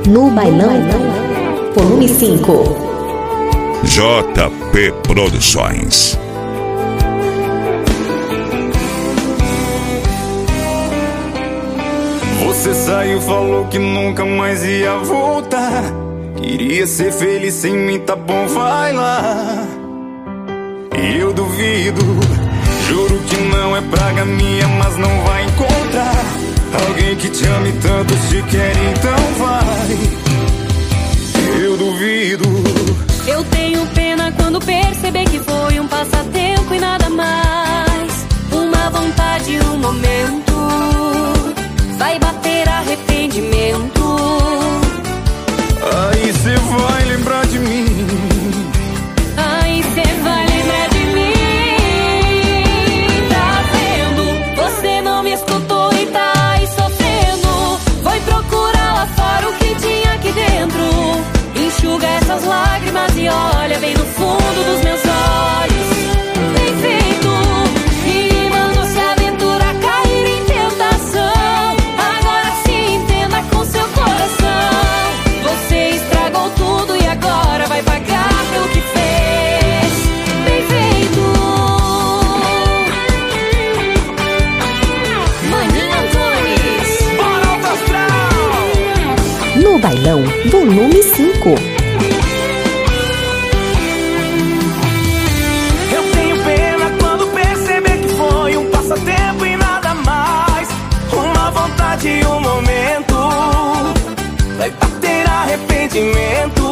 No Bailão, volume 5. JP Produções. Você saiu, falou que nunca mais ia voltar. Queria ser feliz sem mim, tá bom, vai lá. E eu duvido, juro que não é praga minha, mas não vai encontrar alguém que te ame tanto, te quer, então vai. Eu duvido. Eu tenho pena quando perceber que foi um passatempo e nada mais. Uma vontade, um momento. Vai bater arrependimento. Aí cê vai lembrar de mim. Aí cê vai lembrar de mim. Tá vendo? Você não me escutou e tá aí sofrendo. Foi procurar lá fora o que tinha aqui dentro. Enxuga essas lágrimas e olha bem no fundo dos meus olhos. Bem feito. E mandou se aventurar, cair em tentação. Agora se entenda com seu coração. Você estragou tudo e agora vai pagar pelo que fez. Bem feito. Maninho Antunes. Bora Alto Astral. No Bailão, volume 5. Eu tenho pena quando perceber que foi um passatempo e nada mais. Uma vontade e um momento. Vai bater arrependimento.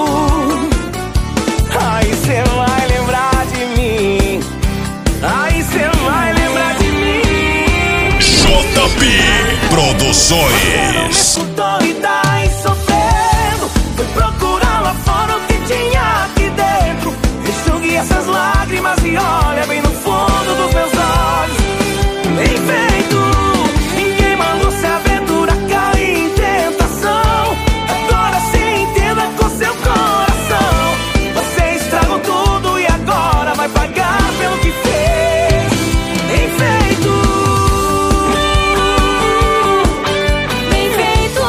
Aí cê vai lembrar de mim. Aí cê vai lembrar de mim. JP Produções. Escutou e tá aí sofrendo. Foi procurar lá fora o que tinha aqui dentro. Enxugue essas lágrimas e olha bem no fundo dos meus olhos. Bem feito. Ninguém mandou se aventurar, cair em tentação. Agora se entenda com seu coração. Você estragou tudo e agora vai pagar pelo que fez. Bem feito. Bem feito.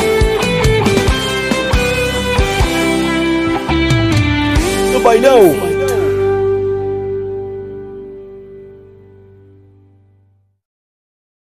No Bailão,